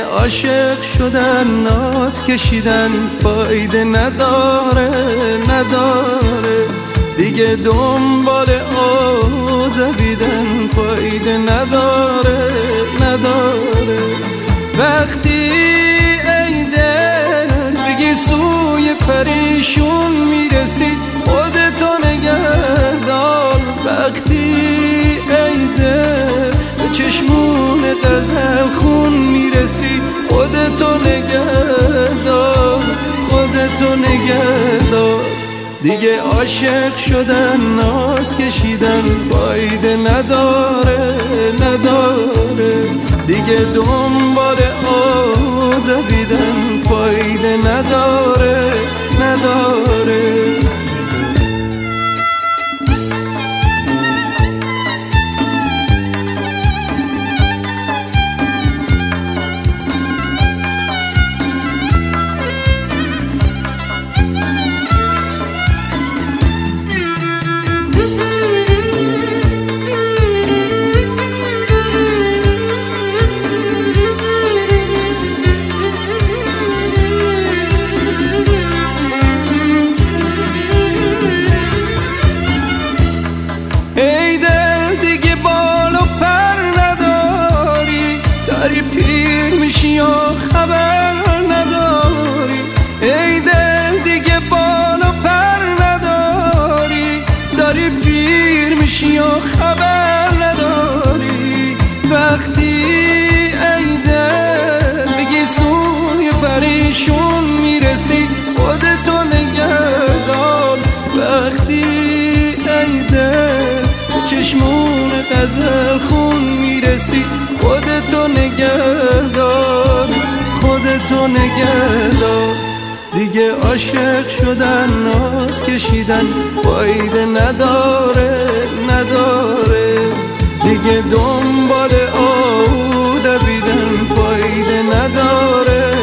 عاشق شدن ناز کشیدن فایده نداره دیگه دنبال دویدن فایده نداره وقتی ای دل بگی سوی پریشون میرسی خودتو نگه دار وقتی ای دل به چشمون غزل خون میرسی خودتو نگه دار دیگه عاشق شدن ناز کشیدن فایده نداره دیگه دنبال دویدن فایده نداره ای دل دیگه بال و پر نداری داری پیر میشی یا خبر نداری ای دل دیگه بال و پر نداری داری پیر میشی یا خبر نداری وقتی ای دل میگی سوی پریشون میرسی خودتو نگه دار وقتی ای دل چشمون غزل خون میرسی خودتو نگه دار دیگه عاشق شدن ناز کشیدن فایده نداره دیگه دنبال دویدن فایده نداره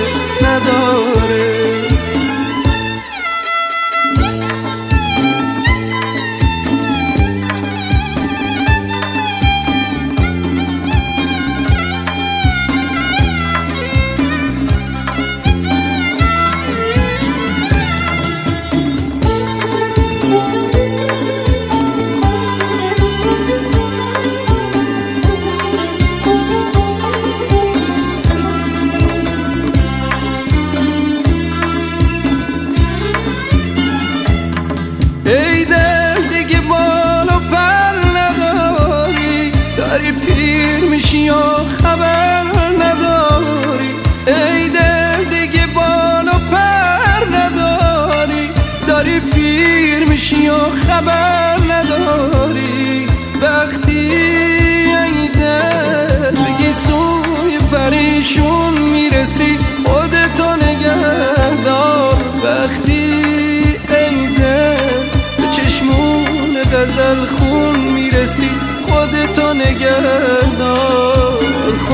ای دل دیگه بال و پر نداری داری پیر میشی یا خبر نداری ای دل دیگه بال و پر نداری داری پیر میشی یا خبر نداری وقتی ای دل بگی سوی پریشون میرسی خودتو نگه دار وقتی ای دل چشمون غزل خون میرسی خودتو نگه دار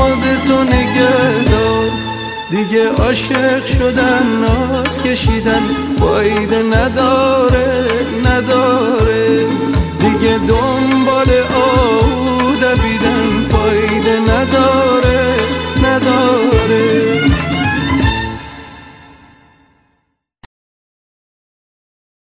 دیگه عاشق شدن ناز کشیدن فایده نداره